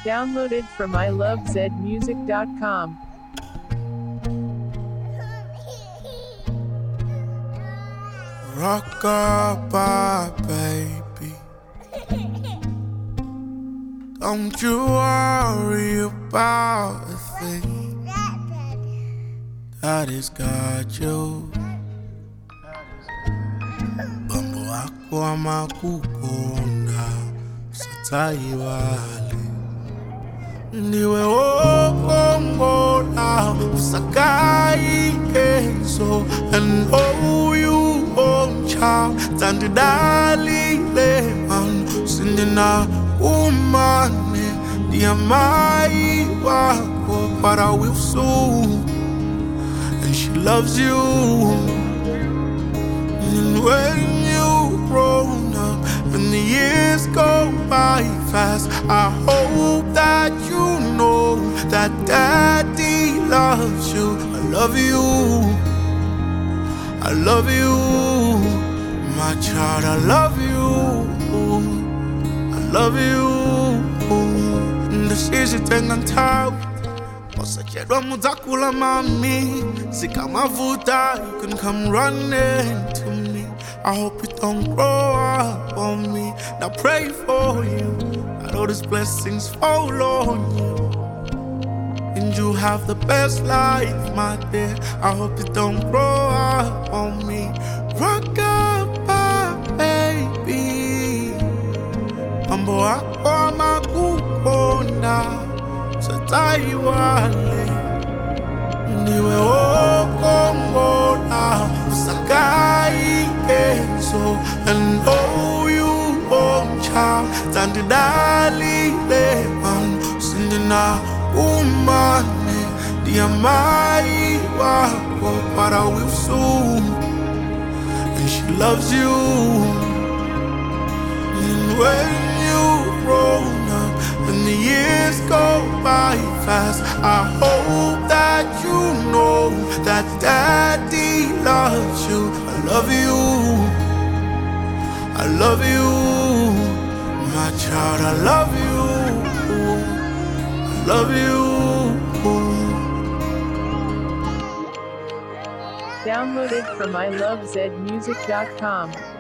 Downloaded from ilovezmusic.com. Rock-a-bye, baby. Don't you worry about a thing. God has got you. Bambo wako amakukona sataiwale. Ndiwe wokongola usakai keso. And oh you own child tandidalile man sindina umane diamai wako para will soon. And she loves you. And when you grown up and the years go by fast, I hope that you know that daddy loves you. I love you, I love you, my child, I love you, I love you. Ndashishitenga ntawe osacherwa muzakula mami zikamavuta, you can come running to me. I hope you don't grow up on me. Now pray for you that all these blessings fall on you and you have the best life, my dear. I hope you don't grow up on me. Rock-a-bye, baby. Mambo wako amakukona sataiwale. Ndiwe wokongola usakai keso. And oh you own child tandidalile man sindina umane diamai wako para will soon. And she loves you. And when you grown up and the years go by fast, I hope that you know that daddy loves you. I love you, I love you, my child, I love you, I love you. Downloaded from ilovezmusic.com.